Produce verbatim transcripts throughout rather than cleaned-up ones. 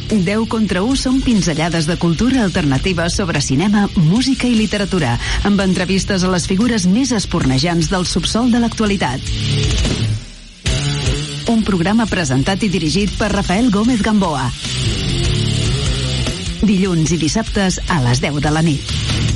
deu contra u són pinzellades de cultura alternativa sobre cinema, música i literatura, amb entrevistes a les figures més espornejants del subsol de l'actualitat. Un programa presentat i dirigit per Rafael Gómez Gamboa. Dilluns i dissabtes a les deu de la nit.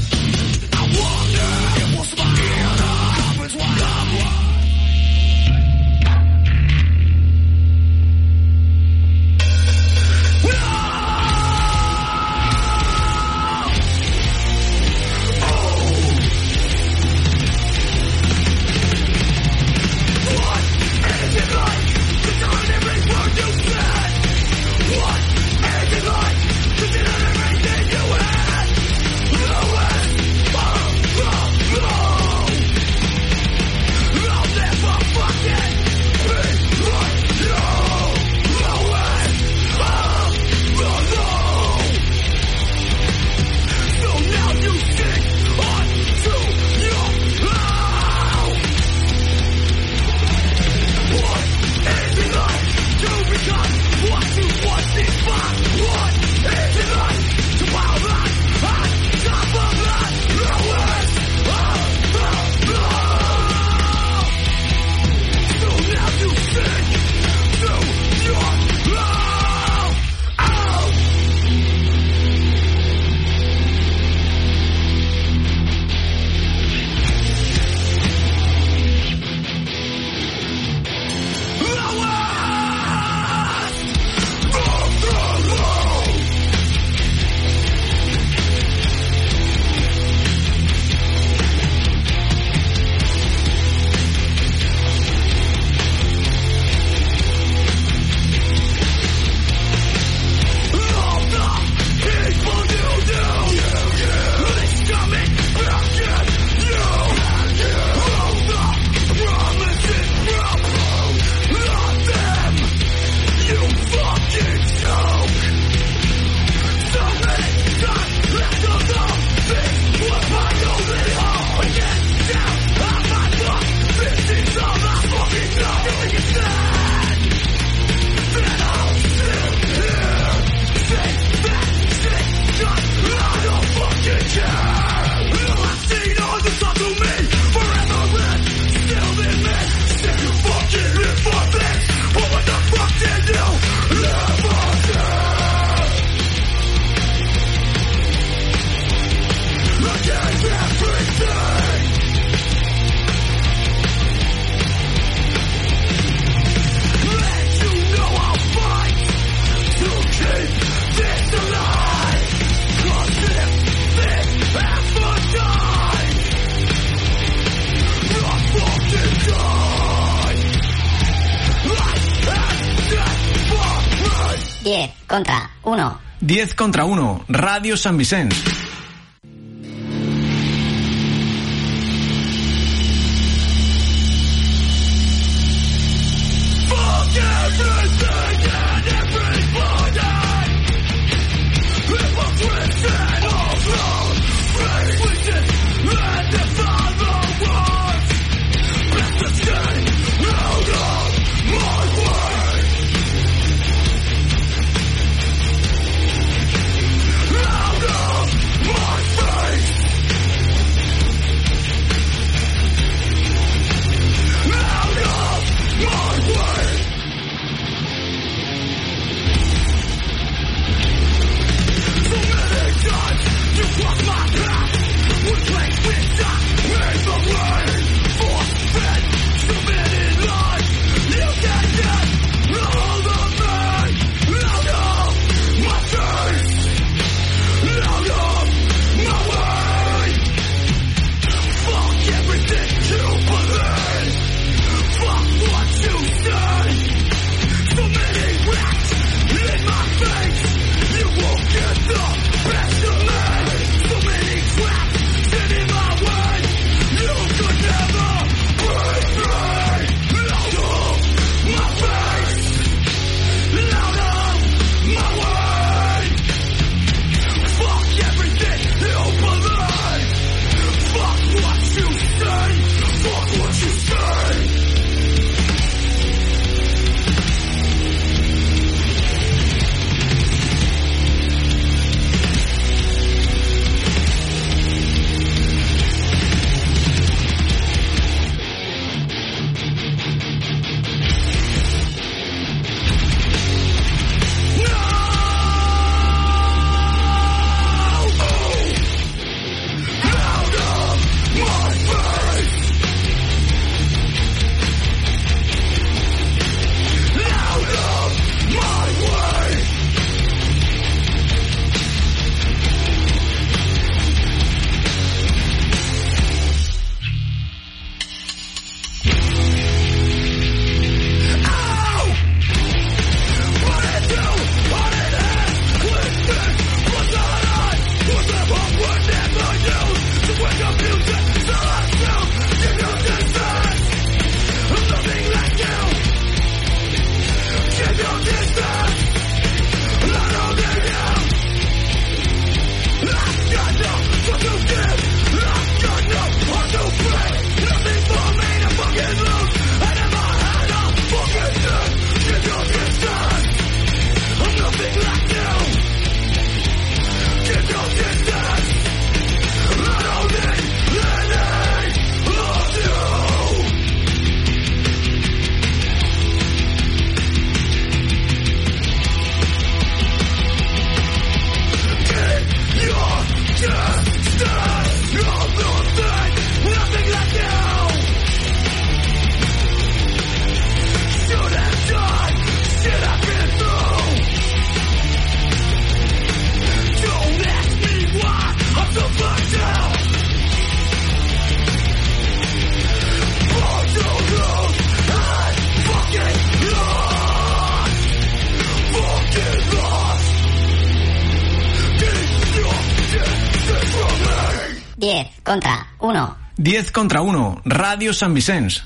Contra uno. diez contra uno. Radio San Vicente. diez contra uno. diez contra uno, Radio Sant Vicenç.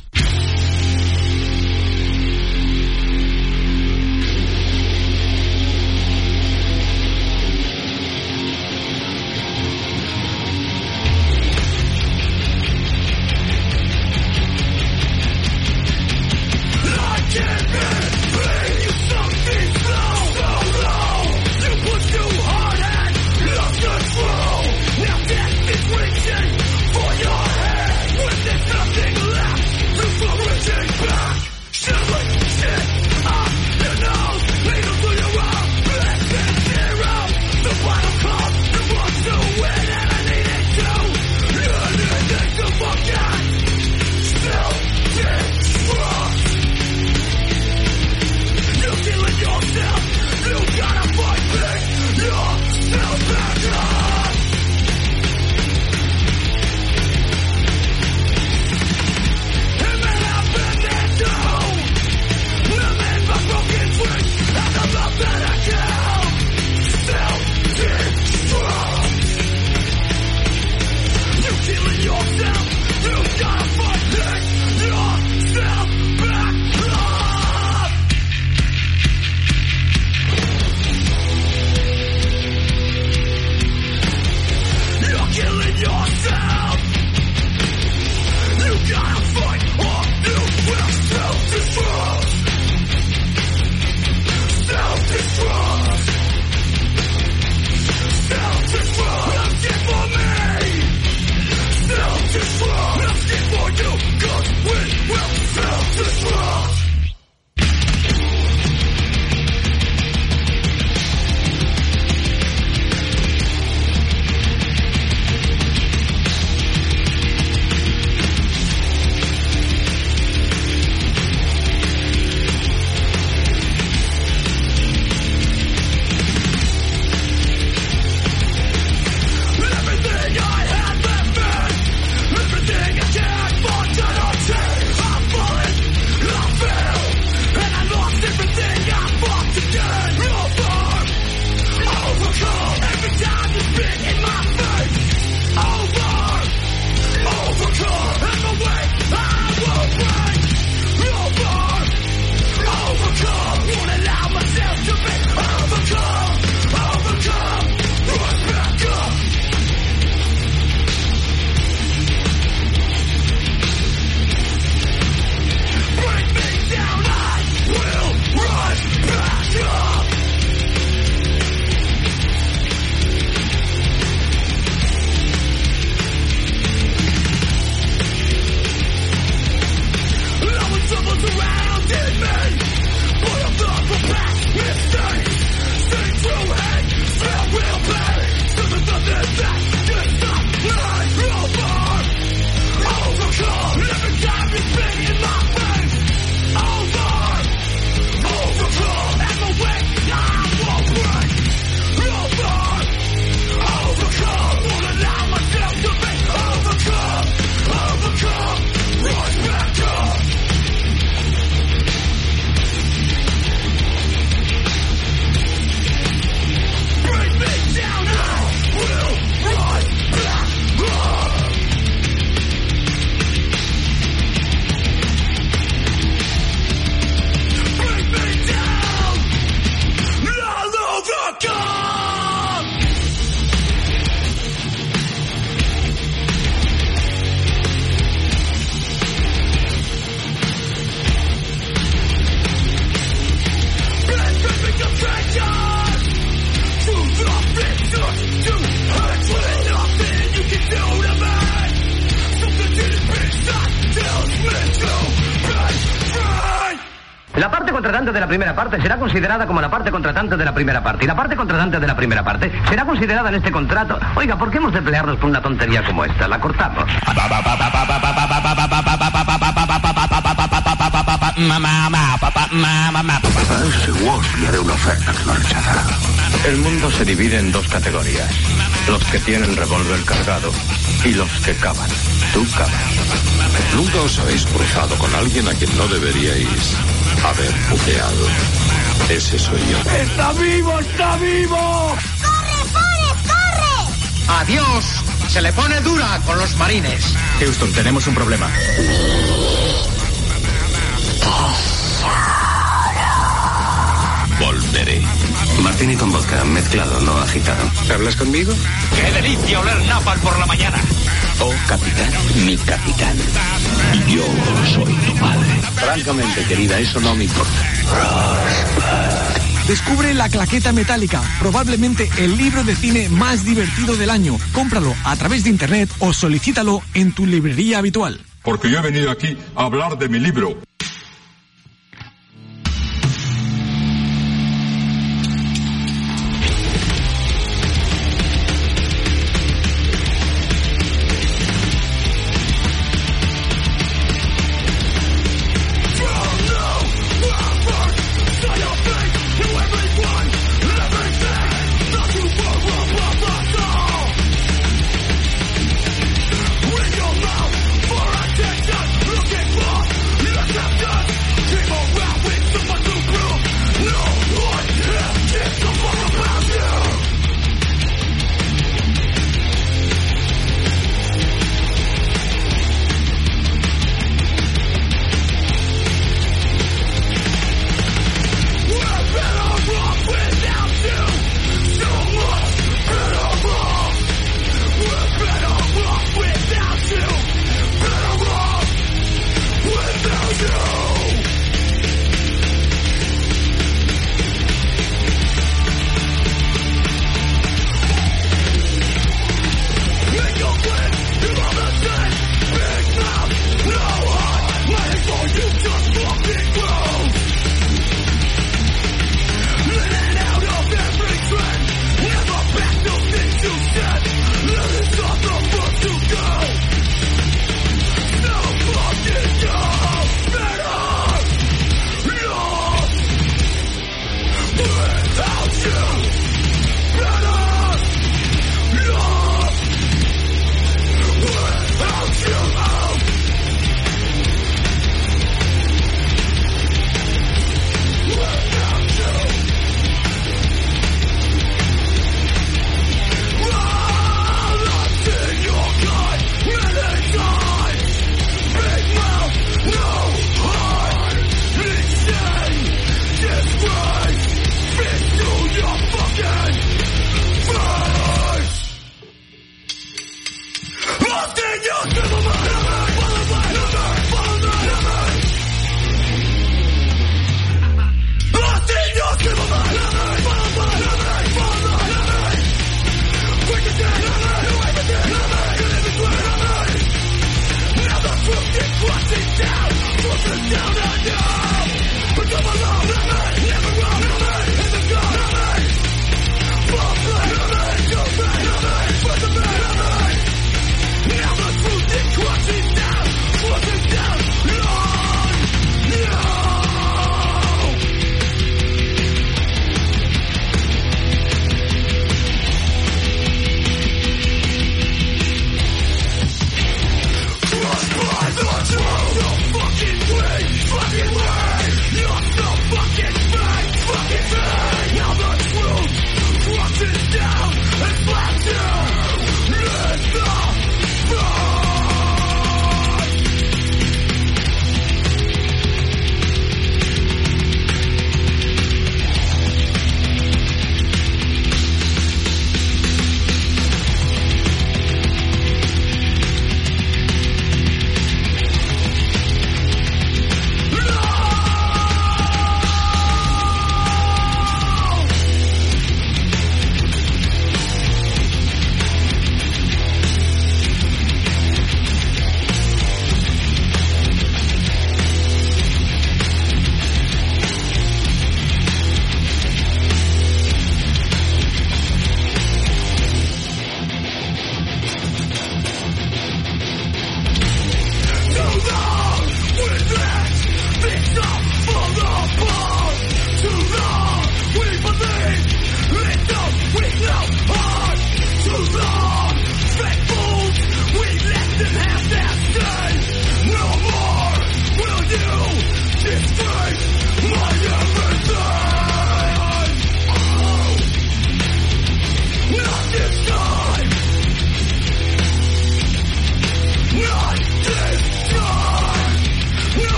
La parte contratante de la primera parte será considerada como la parte contratante de la primera parte. Y la parte contratante de la primera parte será considerada en este contrato. Oiga, ¿por qué hemos de pelearnos por una tontería como esta? La cortamos. Walsh le haré una oferta que no rechazará. El mundo se divide en dos categorías. Los que tienen revólver cargado y los que cavan. Tú cavas. Nunca os habéis cruzado con alguien a quien no deberíais haber buceado. Ese soy yo. ¡Está vivo! ¡Está vivo! ¡Corre, Forrest, corre! ¡Adiós, se le pone dura con los marines. Houston, tenemos un problema. Volveré. Martini con vodka, mezclado, no agitado. ¿Hablas conmigo? ¡Qué delicia oler napal por la mañana! Oh, capitán, mi capitán. Yo soy tu padre. Francamente, querida, eso no me importa. Descubre La Claqueta Metálica, probablemente el libro de cine más divertido del año. Cómpralo a través de internet o solicítalo en tu librería habitual. Porque yo he venido aquí a hablar de mi libro. Look at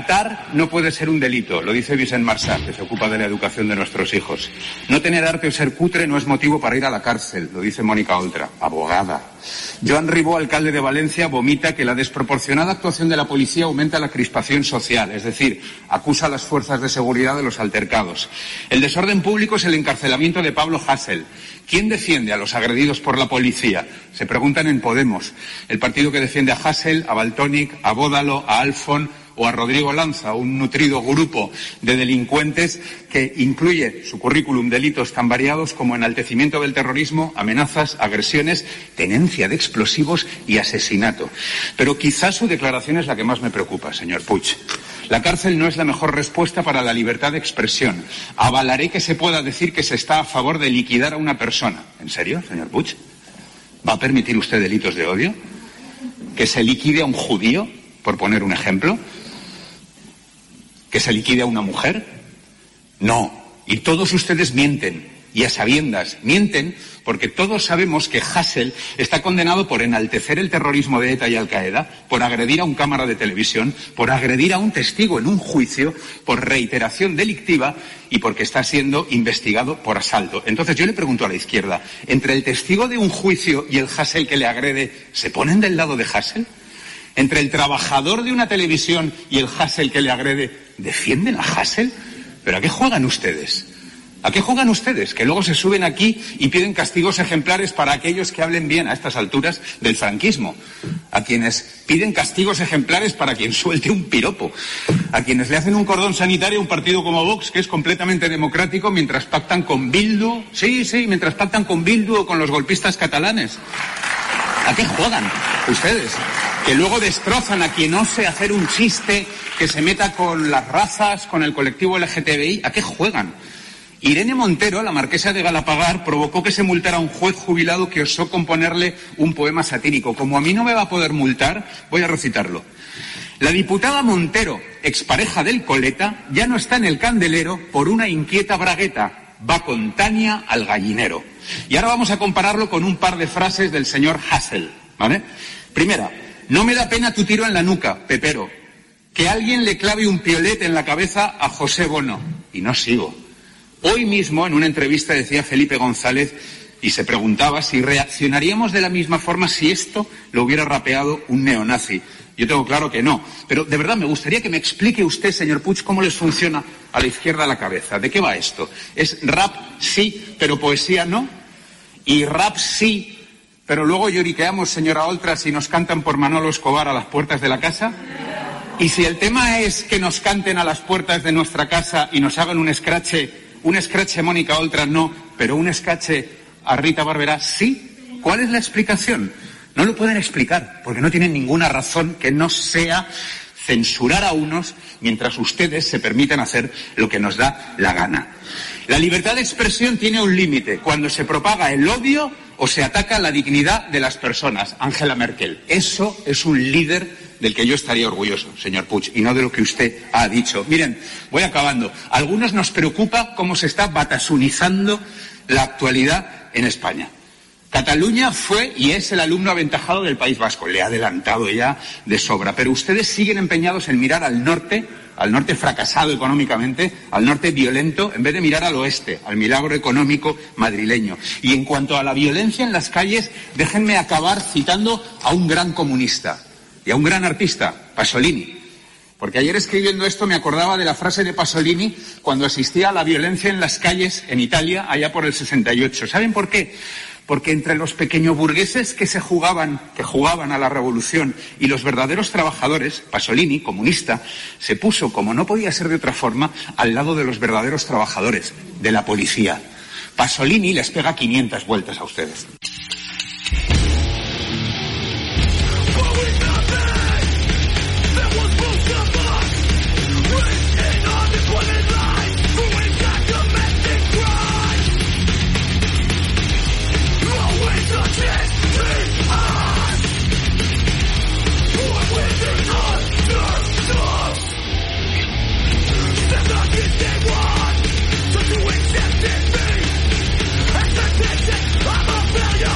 Cantar no puede ser un delito, lo dice Vicent Marçal, que se ocupa de la educación de nuestros hijos. No tener arte o ser cutre no es motivo para ir a la cárcel, lo dice Mónica Oltra, abogada. Joan Ribó, alcalde de Valencia, vomita que la desproporcionada actuación de la policía aumenta la crispación social, es decir, acusa a las fuerzas de seguridad de los altercados. El desorden público es el encarcelamiento de Pablo Hasél. ¿Quién defiende a los agredidos por la policía? Se preguntan en Podemos. El partido que defiende a Hasél, a Valtònyc, a Bódalo, a Alfon o a Rodrigo Lanza, un nutrido grupo de delincuentes que incluye su currículum delitos tan variados como enaltecimiento del terrorismo, amenazas, agresiones, tenencia de explosivos y asesinato. Pero quizás su declaración es la que más me preocupa, señor Puig. La cárcel no es la mejor respuesta para la libertad de expresión. Avalaré que se pueda decir que se está a favor de liquidar a una persona. ¿En serio, señor Puig? ¿Va a permitir usted delitos de odio? ¿Que se liquide a un judío, por poner un ejemplo? ¿Que se liquide a una mujer? No. Y todos ustedes mienten, y a sabiendas. Mienten porque todos sabemos que Hasél está condenado por enaltecer el terrorismo de ETA y Al-Qaeda, por agredir a un cámara de televisión, por agredir a un testigo en un juicio, por reiteración delictiva y porque está siendo investigado por asalto. Entonces yo le pregunto a la izquierda, ¿entre el testigo de un juicio y el Hasél que le agrede, se ponen del lado de Hasél? ¿Entre el trabajador de una televisión y el Hasél que le agrede, defienden a Hasél? ¿Pero a qué juegan ustedes? ¿A qué juegan ustedes? Que luego se suben aquí y piden castigos ejemplares para aquellos que hablen bien a estas alturas del franquismo. A quienes piden castigos ejemplares para quien suelte un piropo. A quienes le hacen un cordón sanitario a un partido como Vox, que es completamente democrático, mientras pactan con Bildu. Sí, sí, mientras pactan con Bildu o con los golpistas catalanes. ¿A qué juegan ustedes? Que luego destrozan a quien ose hacer un chiste que se meta con las razas, con el colectivo L G T B I. ¿A qué juegan? Irene Montero, la marquesa de Galapagar, provocó que se multara a un juez jubilado que osó componerle un poema satírico. Como a mí no me va a poder multar, voy a recitarlo. La diputada Montero, expareja del Coleta, ya no está en el candelero por una inquieta bragueta. Va con Tania al gallinero. Y ahora vamos a compararlo con un par de frases del señor Hasél, ¿vale? Primera, no me da pena tu tiro en la nuca, Pepero. Que alguien le clave un piolet en la cabeza a José Bono. Y no sigo. Hoy mismo, en una entrevista, decía Felipe González y se preguntaba si reaccionaríamos de la misma forma si esto lo hubiera rapeado un neonazi. Yo tengo claro que no. Pero de verdad me gustaría que me explique usted, señor Puig, cómo les funciona a la izquierda la cabeza. ¿De qué va esto? ¿Es rap sí, pero poesía no? ¿Y rap sí, pero luego lloriqueamos, señora Oltra, si nos cantan por Manolo Escobar a las puertas de la casa? ¿Y si el tema es que nos canten a las puertas de nuestra casa y nos hagan un escrache, un escrache Mónica Oltra no, pero un escrache a Rita Barberá sí? ¿Cuál es la explicación? No lo pueden explicar, porque no tienen ninguna razón que no sea censurar a unos mientras ustedes se permiten hacer lo que nos da la gana. La libertad de expresión tiene un límite, cuando se propaga el odio o se ataca la dignidad de las personas. Angela Merkel. Eso es un líder del que yo estaría orgulloso, señor Puig, y no de lo que usted ha dicho. Miren, voy acabando. A algunos nos preocupa cómo se está batasunizando la actualidad en España. Cataluña fue y es el alumno aventajado del País Vasco, le ha adelantado ya de sobra, pero ustedes siguen empeñados en mirar al norte, al norte fracasado económicamente, al norte violento, en vez de mirar al oeste, al milagro económico madrileño. Y en cuanto a la violencia en las calles, déjenme acabar citando a un gran comunista y a un gran artista, Pasolini. Porque ayer escribiendo esto me acordaba de la frase de Pasolini cuando asistía a la violencia en las calles en Italia allá por el sesenta y ocho. ¿Saben por qué? Porque entre los pequeñoburgueses que se jugaban, que jugaban a la revolución y los verdaderos trabajadores, Pasolini, comunista, se puso, como no podía ser de otra forma, al lado de los verdaderos trabajadores, de la policía. Pasolini les pega quinientas vueltas a ustedes. I'm a failure.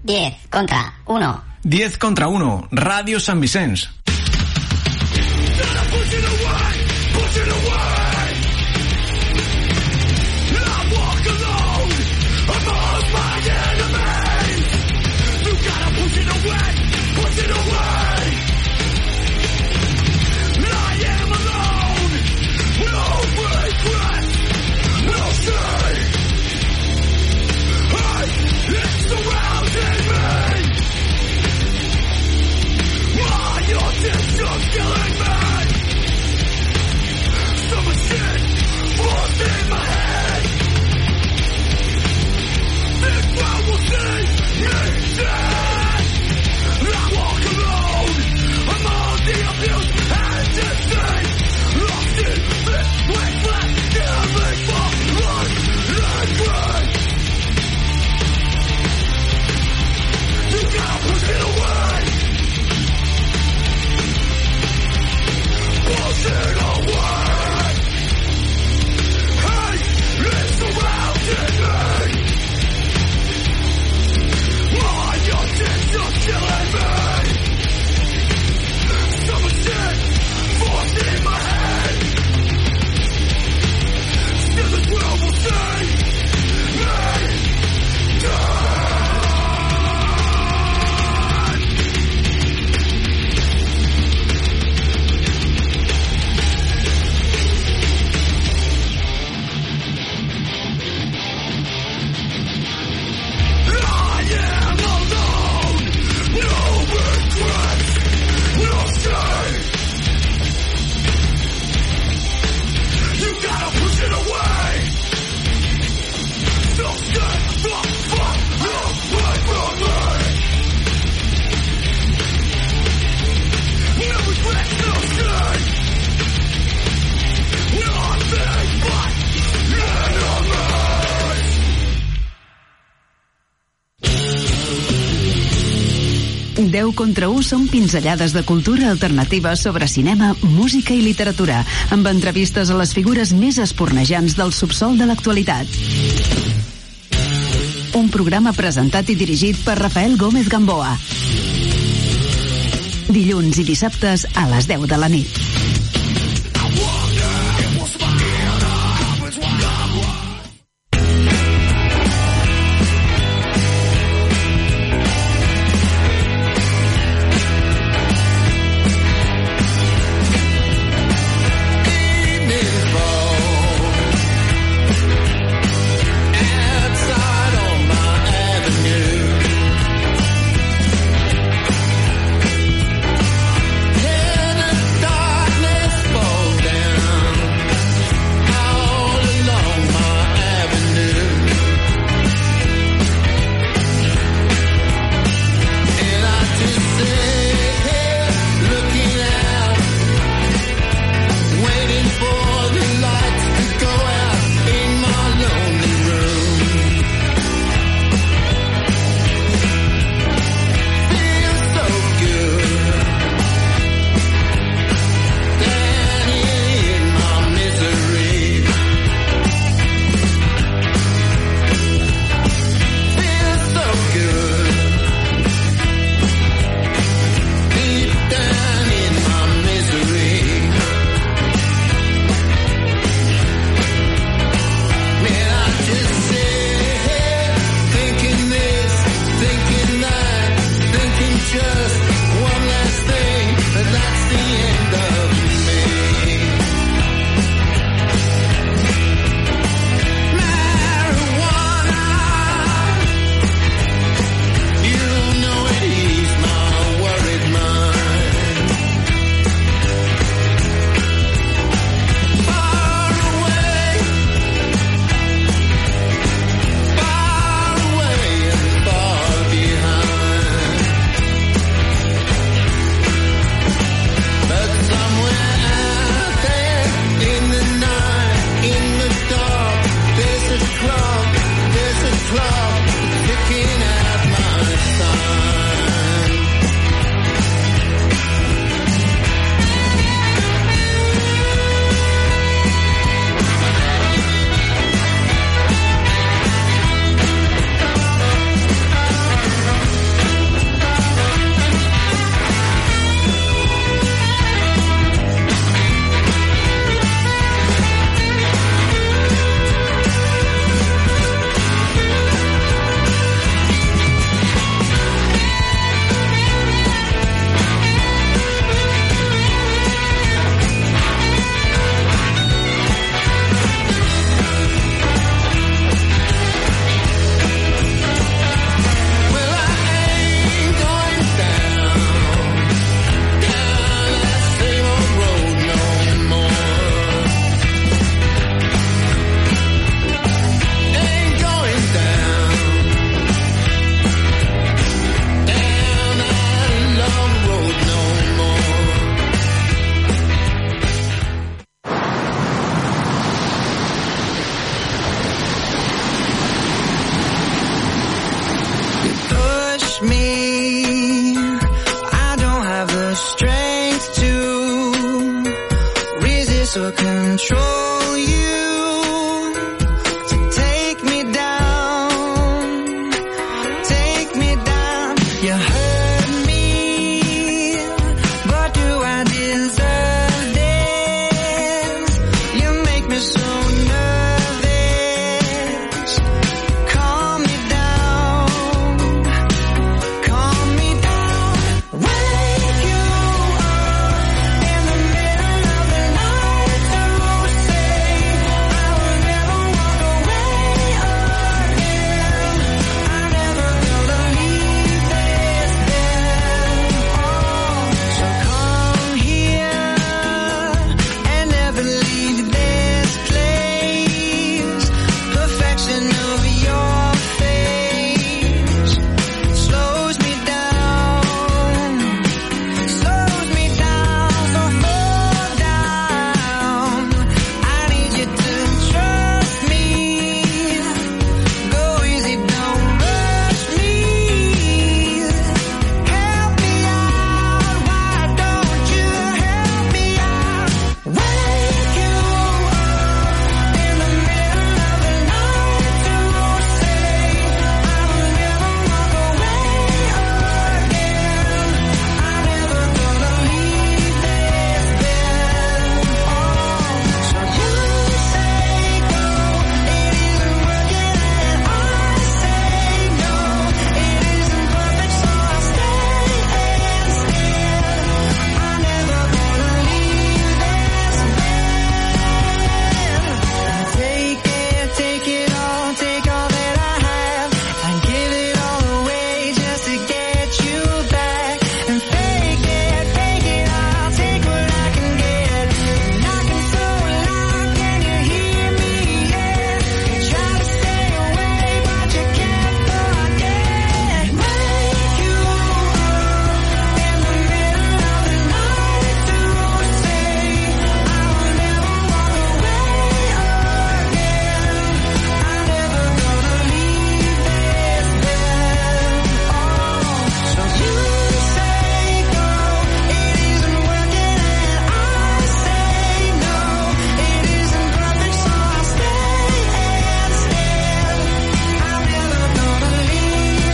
diez contra uno. diez contra uno, Radio San Vicens. deu contra u són pinzellades de cultura alternativa sobre cinema, música i literatura, amb entrevistes a les figures més espornejants del subsol de l'actualitat. Un programa presentat i dirigit per Rafael Gómez Gamboa. Dilluns i dissabtes a les deu de la nit. Die. touch me. I don't have the strength to resist or control you. So take me down, take me down. You hurt me, but do I deserve this? You make me so nervous. Calm me down, calm me down. Wake you up in the middle of the night to say I will never walk away again. I never gonna leave this bed. Oh, so come here and never leave this place. Perfection of your face slows me down, slows me down. So hold down. I need you to trust me. Go easy, don't rush me. Help me out, why don't you help me out? Wake you up in the middle of the night to say I will never walk away again. I'm never gonna leave this bed. Oh, so you say go, it isn't working, and I say no, it isn't perfect, so I'll stay and stand. I'm never gonna leave this bed. Take it, take it all, take all that I have, and give it all away just to get you back. And fake it, fake it, I'll take what I can get. Knocking so loud, can you hear me? Yeah, you try to stay away, but you can't forget. Wake you up in the middle of the night to say I will never walk away again. I'm never gonna leave this bed. Oh, so you say go, it isn't working, and I say no, it isn't perfect, so I'll stay and stand. I'm never gonna leave this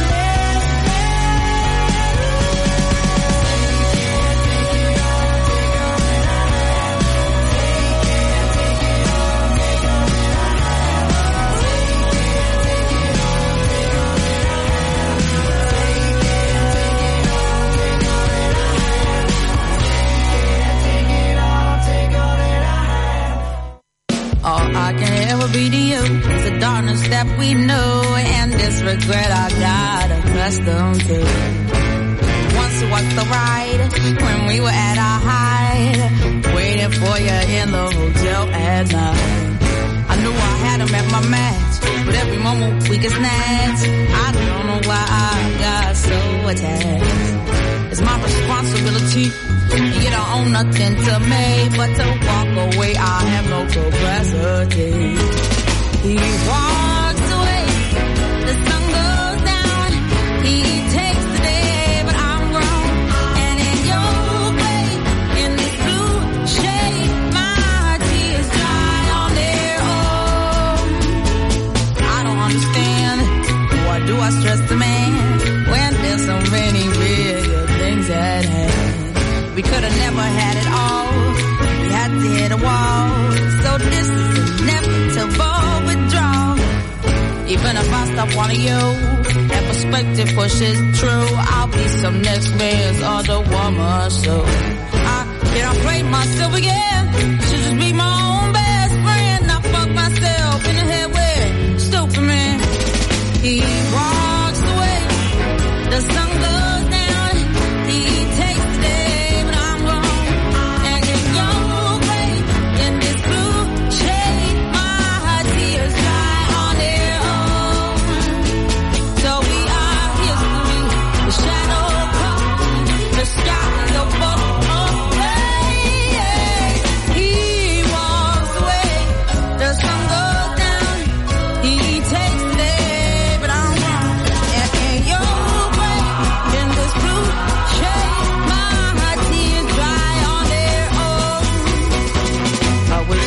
All I can ever be to you is the darkness that we know and this regret I got accustomed to. Once it was the ride when we were at our height, waiting for you in the hotel at night. I knew I had him at my match, but every moment we get snatched. I don't know why I got so attached. It's my responsibility. You don't own nothing to me but to walk away. I have no capacity. He walks away, the sun goes down. He takes the day, but I'm grown. And in your way, in this blue shade, my tears dry on their own. I don't understand. Why do I stress the man when there's so many real things at hand? We could have never had it all. We had to hit a wall. So this is inevitable withdrawal. Even if I stop wanting you, that perspective pushes true. I'll be some next man's other woman. So I can't play myself again. Should just be my own best friend. I fuck myself in the head with stupid man. He walks away. The sun goes down. He takes the day. Sky, the boat, oh, hey, hey. He walks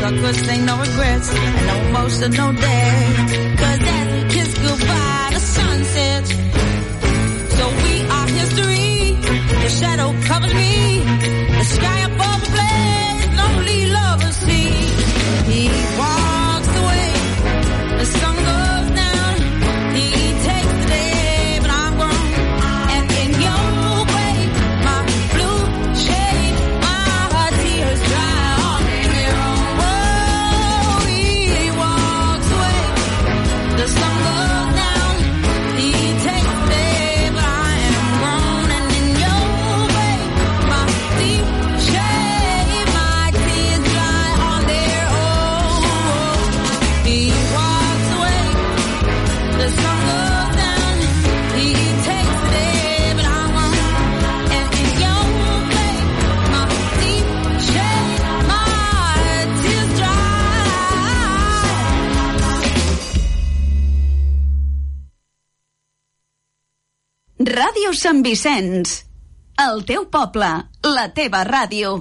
I could say no regrets and no emotional day. Cause as we kiss goodbye, the sun sets. So we are history. The shadow covers me. The sky above the blaze, lonely lovers see. He walks away. The sun goes down. He takes the day, but I'm grown. And in your way, my blue shade, my tears dry on their own. Oh, he walks away. The sun goes down. He takes the day, but I am grown. And in your way, my deep shade, my tears dry on their own. He walks away. The sun goes down. He takes the day, but I won't. And in your way, my deep shade, my tears dry. Ràdio Sant Vicenç. El teu poble, la teva ràdio.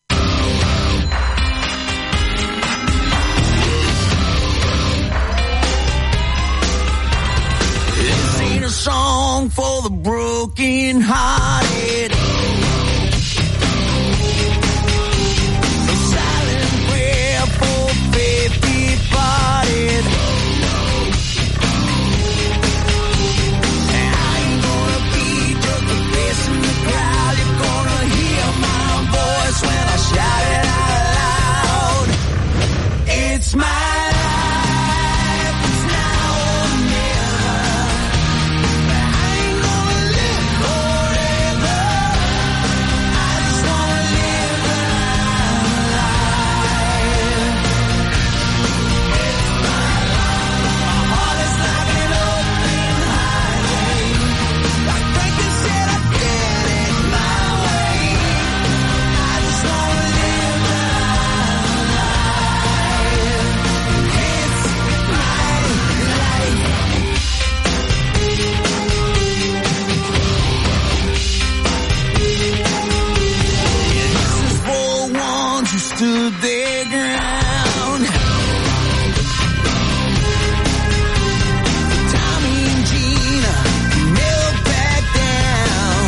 This ain't a song for the broken hearted. A silent prayer for faith departed. And I ain't gonna be just a face in the crowd. You're gonna hear my voice when I shout it out loud. It's my life, it's now or never. I ain't gonna live forever. I just wanna live the life. It's my life. My heart is like an open highway. Like Franklin said, I did it my way. I just wanna live the life. It's my life. This is for ones who stood their ground. Tommy and Gina never back down.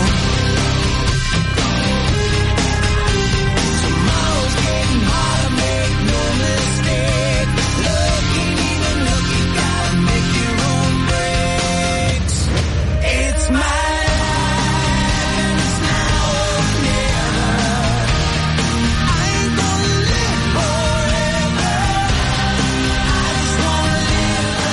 Tomorrow's getting harder, make no mistake. Looking even look, you gotta make your own breaks. It's my life, it's now or never. I ain't gonna live forever. I just wanna live the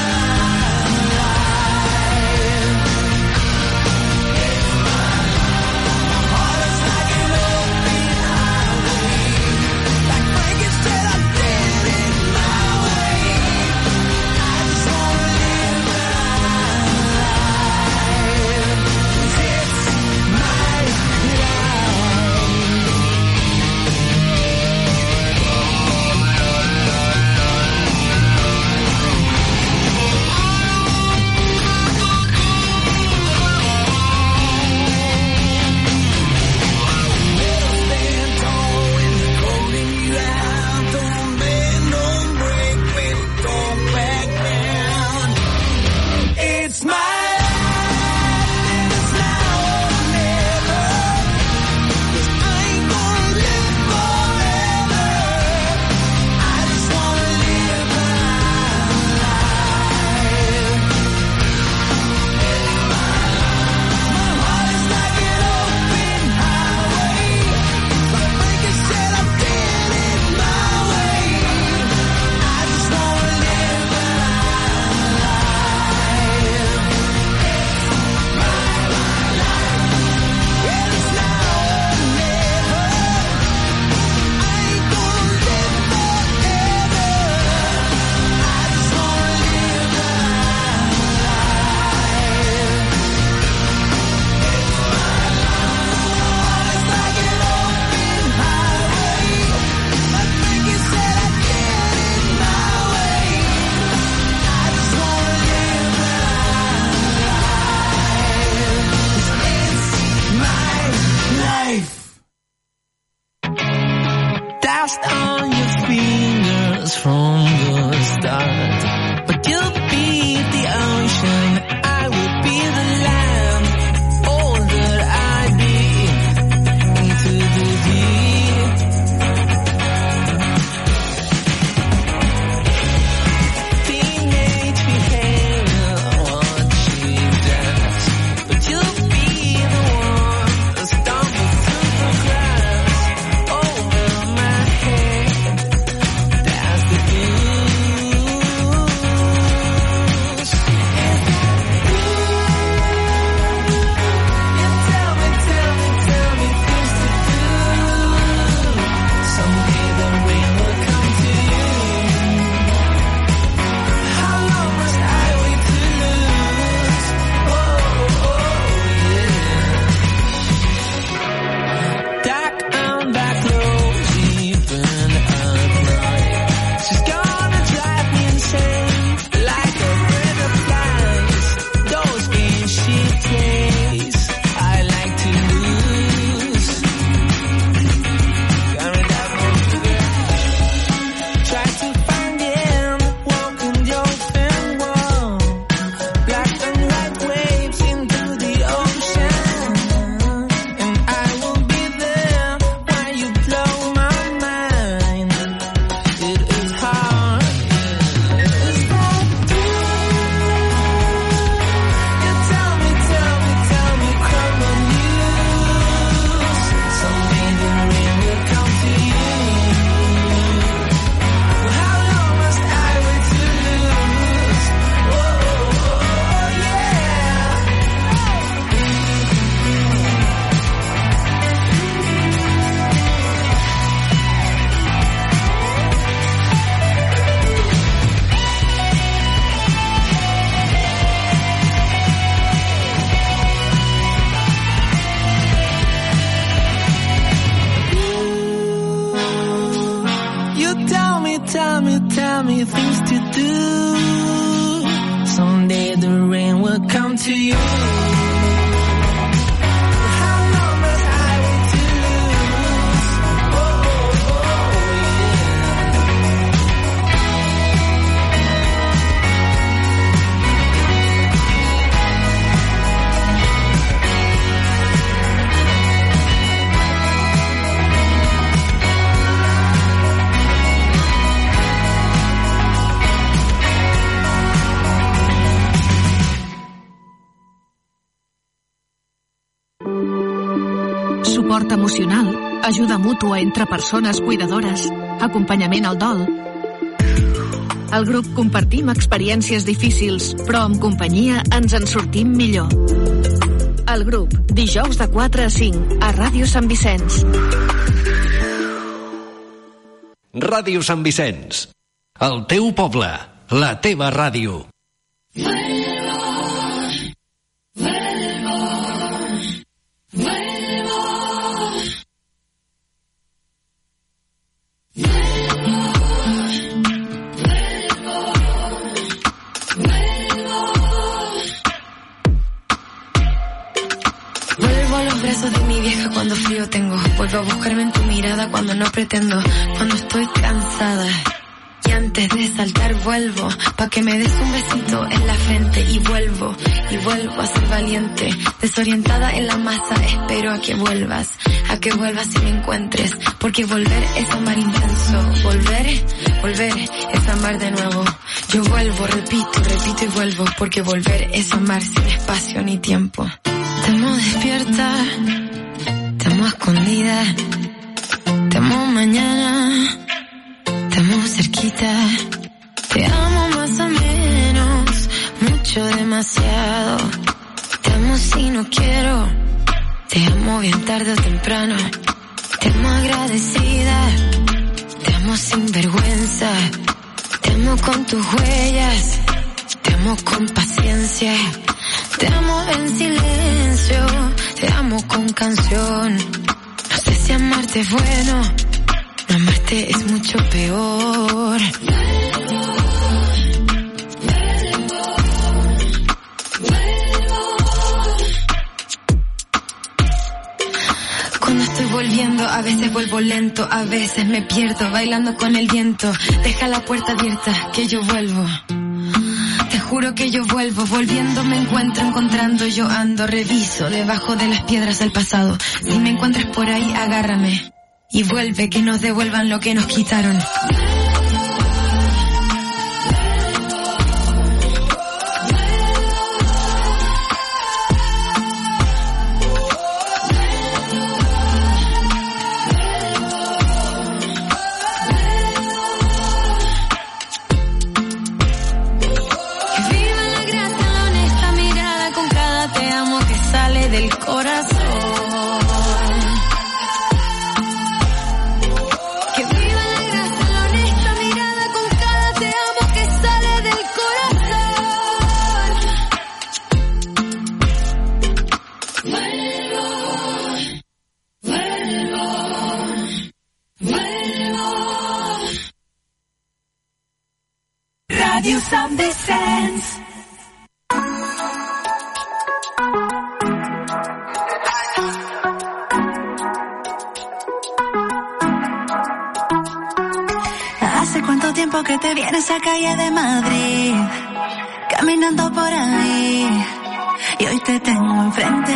life. It's my life. My heart is like an open highway. Like Franklin said, I did it my way. I just wanna live the life. 'Cause it's my stand tall when they're holding you out. Don't bend, don't break, baby, don't back down. It's my life, and it's now or never. 'Cause I ain't gonna live forever. I just wanna live the life. My heart is like an open highway. Like Franklin said, I did it my way. I just wanna live the life. It's my life. It's now or never. I ain't gonna live forever. I just wanna live the life. It's like an open highway. Like Franklin said, I did it my way. I just wanna live the life. It's my life. Dust on your fingers, me things to do. Someday the rain will come to you. Suport emocional, ajuda mútua entre persones cuidadores, acompanyament al dol. Al grup compartim experiències difícils, però amb companyia ens en sortim millor. El grup, dijous de quatre a cinc, a Ràdio Sant Vicenç. Ràdio Sant Vicenç. El teu poble, la teva ràdio. De mi vieja cuando frío tengo. Vuelvo a buscarme en tu mirada cuando no pretendo. Cuando estoy cansada y antes de saltar vuelvo pa' que me des un besito en la frente. Y vuelvo, y vuelvo a ser valiente. Desorientada en la masa, espero a que vuelvas. A que vuelvas y me encuentres. Porque volver es amar intenso. Volver, volver es amar de nuevo. Yo vuelvo, repito, repito y vuelvo. Porque volver es amar sin espacio ni tiempo. Te amo despierta, te amo escondida, te amo mañana, te amo cerquita, te amo más o menos, mucho demasiado, te amo si no quiero, te amo bien tarde o temprano, te amo agradecida, te amo sin vergüenza, te amo con tus huellas, te amo con paciencia. Te amo en silencio, te amo con canción. No sé si amarte es bueno, no amarte es mucho peor. Cuando estoy volviendo, a veces vuelvo lento, a veces me pierdo bailando con el viento. Deja la puerta abierta, que yo vuelvo. Te juro que yo vuelvo, volviendo me encuentro, encontrando yo ando, reviso debajo de las piedras del pasado. Si me encuentras por ahí, agárrame y vuelve, que nos devuelvan lo que nos quitaron. Del corazón, que viva la gracia, la honesta mirada con cada te amo que sale del corazón. Vuelvo, vuelvo, vuelvo. Radio Sant Vicenç. ¿Cuánto tiempo que te vienes a calle de Madrid? Caminando por ahí y hoy te tengo enfrente.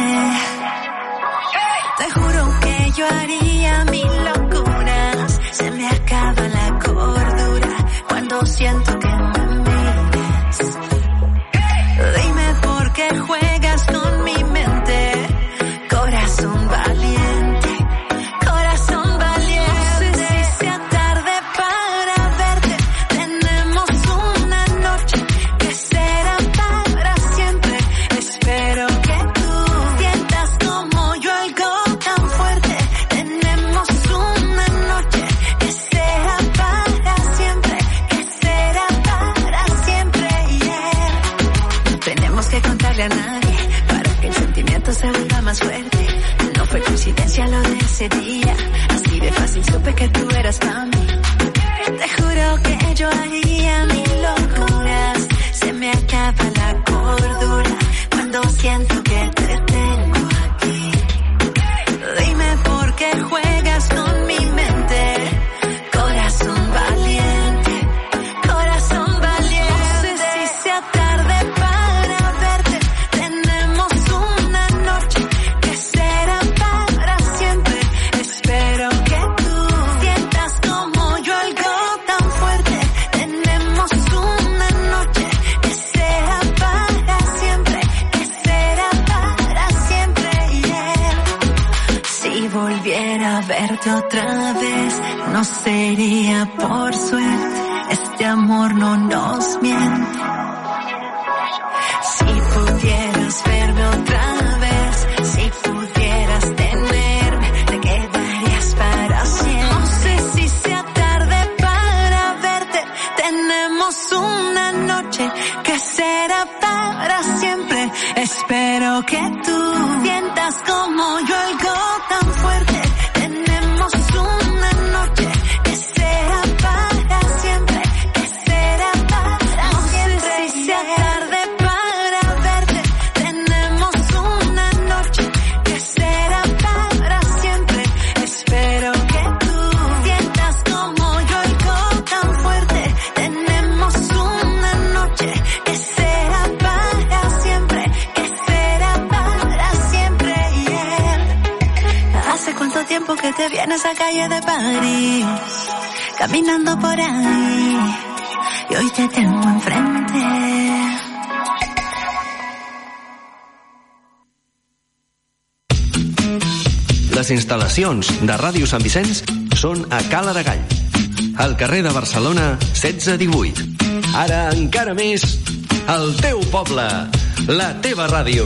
Te juro que yo haría mil locuras. Se me acaba la cordura cuando siento que me miras. Dime por qué juegas con mi mente, corazón valiente, corazón valiente. No sé si sea tarde para verte. Tenemos una noche que será para siempre. Espero que tú sientas como yo algo tan fuerte. Tenemos una noche que será para siempre, que será para siempre, yeah. No tenemos que contarle a nadie para que el sentimiento se vuelva más fuerte. No fue coincidencia lo de ese día, así de fácil supe que tú eras para mí. Te juro que yo haría volviera a verte otra vez, no sería por suerte, este amor no nos miente. Si pudieras verme otra vez, si pudieras tenerme, te quedarías para siempre. No sé si sea tarde para verte, tenemos una noche que será para siempre. Espero que tú sientas como yo algo tan fuerte. Tenemos una noche que será para siempre, que será para siempre. No sé si sea tarde para verte, tenemos una noche que será para siempre. Espero que tú sientas como yo algo tan fuerte. Tenemos una noche que será para siempre, que será para siempre, yeah. ¿Hace cuánto tiempo que te vienes a calle de París, caminando por ahí, y hoy te tengo enfrente? Les instal·lacions de Ràdio Sant Vicenç són a Cala de Gall, al carrer de Barcelona setze divuit. Ara encara més, el teu poble, la teva ràdio.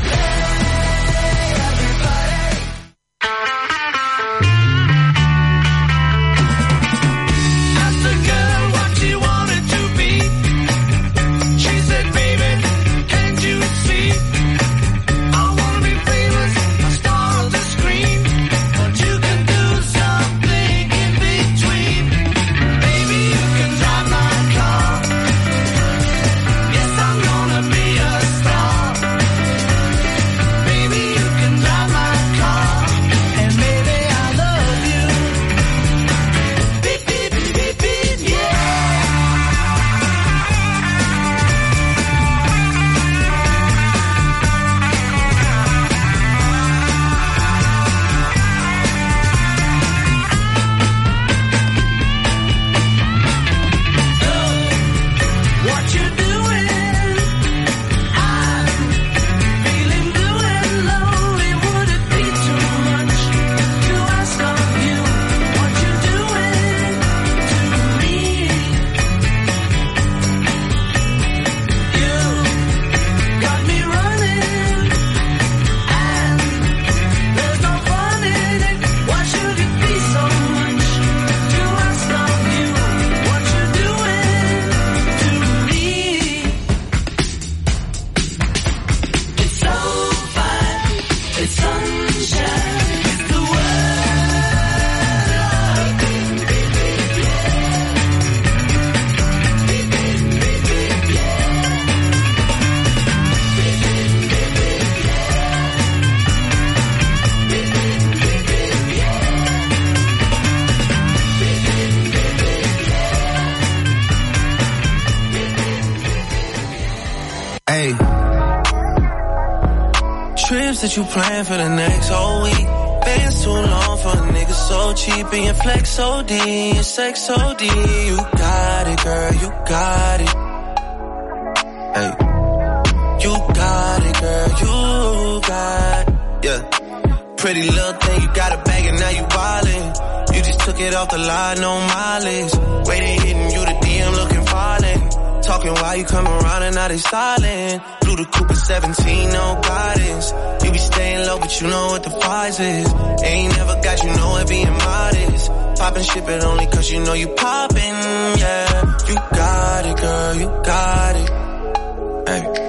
That you plan for the next whole week. Bands too long for a nigga so cheap. And your flex so D, your sex so D. You got it, girl, you got it. Hey, you got it, girl, you got it. Yeah, pretty little thing, you got a bag and now you wildin'. You just took it off the line, no mileage. Waiting, hitting you the D M looking violent. Talking while you come around and now they silent. Blew the coupe at seventeen, no guidance. You be staying low, but you know what the price is. Ain't never got you know it being modest. Pop and ship it only cause you know you poppin', yeah. You got it, girl, you got it. Hey.